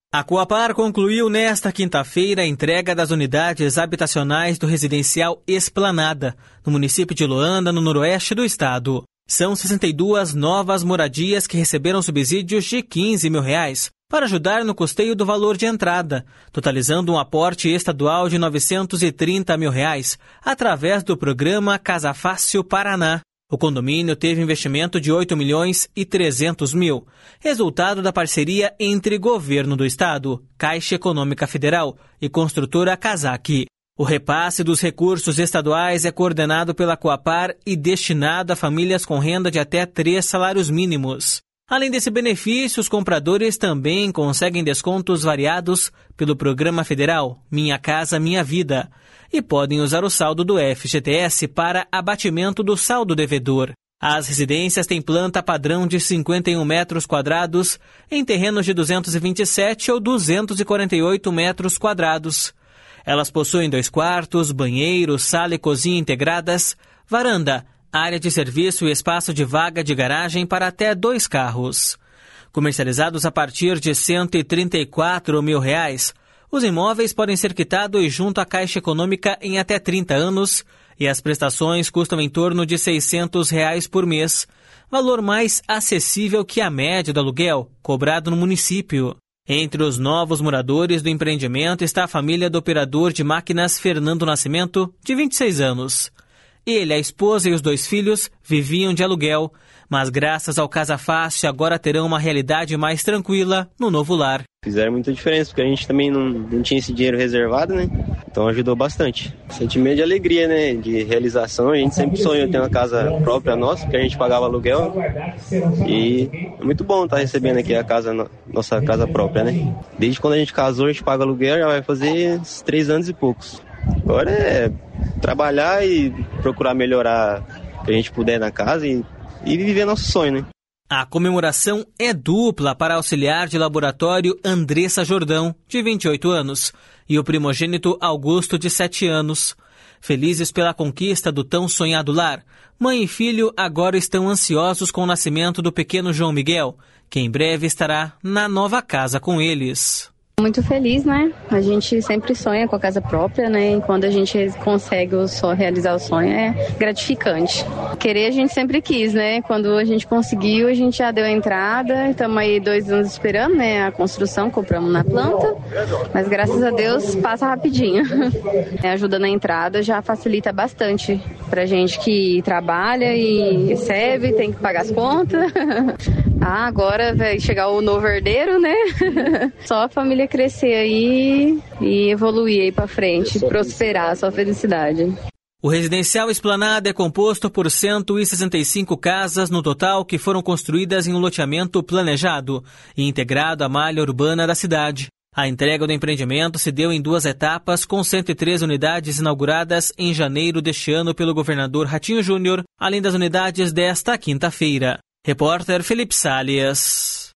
A Coapar concluiu nesta quinta-feira a entrega das unidades habitacionais do residencial Esplanada, no município de Loanda, no noroeste do estado. São 62 novas moradias que receberam subsídios de R$15 mil para ajudar no custeio do valor de entrada, totalizando um aporte estadual de R$930 mil através do programa Casa Fácil Paraná. O condomínio teve investimento de R$8.300.000, resultado da parceria entre Governo do Estado, Caixa Econômica Federal e construtora Casac. O repasse dos recursos estaduais é coordenado pela Coapar e destinado a famílias com renda de até 3 salários mínimos. Além desse benefício, os compradores também conseguem descontos variados pelo Programa Federal Minha Casa Minha Vida e podem usar o saldo do FGTS para abatimento do saldo devedor. As residências têm planta padrão de 51 metros quadrados em terrenos de 227 ou 248 metros quadrados. Elas possuem 2 quartos, banheiro, sala e cozinha integradas, varanda, área de serviço e espaço de vaga de garagem para até 2 carros. Comercializados a partir de R$134 mil, os imóveis podem ser quitados junto à Caixa Econômica em até 30 anos e as prestações custam em torno de R$600 por mês, valor mais acessível que a média do aluguel cobrado no município. Entre os novos moradores do empreendimento está a família do operador de máquinas Fernando Nascimento, de 26 anos. Ele, a esposa e os 2 filhos viviam de aluguel, mas graças ao Casa Fácil agora terão uma realidade mais tranquila no novo lar. Fizeram muita diferença, porque a gente também não tinha esse dinheiro reservado, né? Então ajudou bastante. Sentimento de alegria, né? De realização. A gente sempre sonhou ter uma casa própria nossa, porque a gente pagava aluguel. E é muito bom estar recebendo aqui a casa, nossa casa própria, né? Desde quando a gente casou, a gente paga aluguel, já vai fazer 3 anos e poucos. Agora é trabalhar e procurar melhorar o que a gente puder na casa e viver nosso sonho, né? A comemoração é dupla para a auxiliar de laboratório Andressa Jordão, de 28 anos, e o primogênito Augusto, de 7 anos. Felizes pela conquista do tão sonhado lar, mãe e filho agora estão ansiosos com o nascimento do pequeno João Miguel, que em breve estará na nova casa com eles. Muito feliz, né? A gente sempre sonha com a casa própria, né? E quando a gente consegue realizar o sonho é gratificante. Querer a gente sempre quis, né? Quando a gente conseguiu, a gente já deu a entrada. Estamos aí 2 anos esperando, né? A construção, compramos na planta. Mas graças a Deus passa rapidinho. A ajuda na entrada já facilita bastante pra gente que trabalha e recebe, tem que pagar as contas. Agora vai chegar o novo herdeiro, né? Só a família crescer aí e evoluir aí pra frente, prosperar, só felicidade. O residencial Esplanada é composto por 165 casas no total que foram construídas em um loteamento planejado e integrado à malha urbana da cidade. A entrega do empreendimento se deu em 2 etapas, com 103 unidades inauguradas em janeiro deste ano pelo governador Ratinho Júnior, além das unidades desta quinta-feira. Repórter Felipe Salles.